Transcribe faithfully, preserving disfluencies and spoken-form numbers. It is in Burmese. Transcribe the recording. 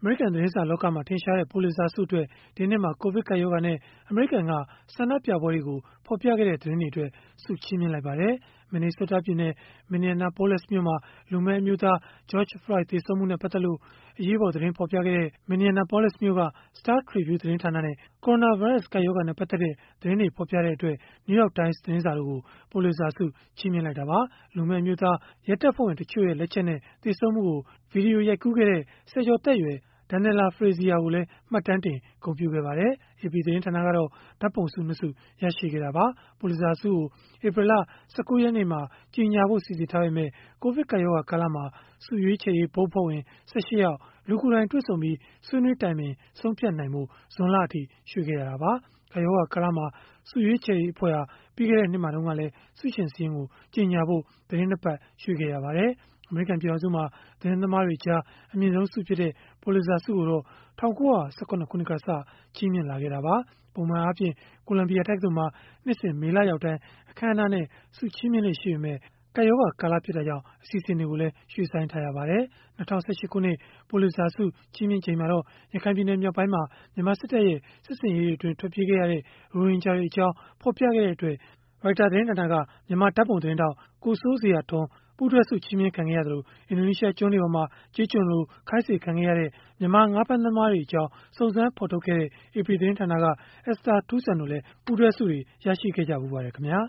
မေရိကန်သတင်းစာလောကမှာ ထင်ရှားတဲ့ ပူလစ်ဇာဆုအတွက် ဒီနှစ်မှာ ကိုဗစ်ကပ်ရောဂါနဲ့ အမေရိကန်က ဆန္ဒပြပွဲတွေကို ဖော်ပြခဲ့တဲ့ သတင်းတွေအတွက် ဆုချီးမြှင့်လိုက်ပါတယ်။ Minnesota ပြည်နယ် Minneapolis မြို့မှာ လူမည်းအမျိုးသား George Floyd သေဆုံးမှုနဲ့ ပတ်သက်လို့ အရေးပေါ် သတင်းဖော်ပြခဲ့တဲ့ Minneapolis မြို့က Star Tribune သတင်းဌာနနဲ့ ကိုရိုနာဗိုင်းရပ်စ် ကပ်ရောဂါနဲ့ ပတ်သက်တဲ့ သတင်းတွေ ဖော်ပြတဲ့အတွက် New York Times သတင်းစာတို့ကို ပူလစ်ဇာဆု ချီးမြှင့်လိုက်တာပါ။ လူမည်းအမျိုးသား ရဲတပ်ဖွဲ့ဝင်တချို့ရဲ့ လက်ချက်နဲ့ သေဆုံးမှုကို ဗွီဒီယိုရိုက်ကူးခဲ့တဲ့ ဆယ်ကျော်သက်ရွယ် Darnella Frazier ကိုလည်း မှတ်တမ်းတင် ဂုဏ်ပြုခဲ့ပါတယ်။ အေပီ သတင်းဌာနကတော့ ဓာတ်ပုံဆု ၂ ဆု ရရှိခဲ့တာပါ။ ပူလစ်ဇာဆုကို ဧပြီလ ၁၉ ရက်နေ့မှာ ကြေညာဖို့ စီစဉ်ထားပေမဲ့ ကိုဗစ်ကပ်ရောဂါ ကာလမှာ ဆုရွေးချယ်ရေး ဘုတ်အဖွဲ့ဝင် ၁၈ ယောက် လူကိုယ်တိုင်တွေ့ဆုံပြီး ဆွေးနွေးတိုင်ပင် ဆုံးဖြတ်နိုင်ဖို့ ဇွန်လအထိ ရွှေ့ခဲ့ရတာပါ။ ကပ်ရောဂါကာလမှာ ဆုရွေးချယ်ရေးအဖွဲ့ဟာ ပြီးခဲ့တဲ့နှစ်မှာတုန်းကလည်း ဆုရှင်စာရင်းကို ကြေညာဖို့ သီတင်း ၂ ပတ် ရွှေ့ခဲ့ရပါတယ်။ အမေရိကန် ပြည်ထောင်စုမှာ သတင်းသမားတွေကြား အမြင့်ဆုံးဆုဖြစ်တဲ့ ပူလစ်ဇာဆုကိုတော့ ၁၉၁၇ ခုနှစ်ကစ ချီးမြှင့်လာခဲ့တာပါ။ ပုံမှန်အားဖြင့် ကိုလံဘီယာတက္ကသိုလ်မှာ နှစ်စဉ် မေလရောက်တိုင်း အခမ်းအနားနဲ့ ဆုချီးမြှင့်လေ့ ရှိပေမဲ့ ကပ်ရောဂါကာလ ဖြစ်တာကြောင့် အစီအစဉ်တွေကိုလည်း ရွှေ့ဆိုင်းထားရပါတယ်။ ၂၀၁၈ ခုနှစ် ပူလစ်ဇာဆု ချီးမြှင့်ချိန်မှာတော့ ရခိုင်ပြည်နယ် မြောက်ပိုင်းမှာ မြန်မာစစ်တပ်ရဲ့ စစ်ဆင်ရေးတွေအတွင်း ထွက်ပြေးခဲ့ရတဲ့ ရိုဟင်ဂျာတွေအကြောင်း ဖော်ပြခဲ့တဲ့အတွက် Reuters သတင်းဌာနက မြန်မာဓာတ်ပုံသတင်းထောက် ကိုစိုးဇေယျထွန်း ပူးတွဲဆု ချီးမြှင့်ခံခဲ့ရသလို၊ အင်ဒိုနီးရှားကျွန်းတွေပေါ်မှာ ကျေးကျွန်လို ခိုင်းစေခံခဲ့ရတဲ့ မြန်မာငါးဖမ်းသမားတွေအကြောင်း စုံစမ်းဖော်ထုတ်ခဲ့တဲ့ အေပီ သတင်းဌာနက Esther Tuson တို့လည်း ပူးတွဲဆုတွေ ရရှိခဲ့ကြဖူးပါတယ်ခင်ဗျာ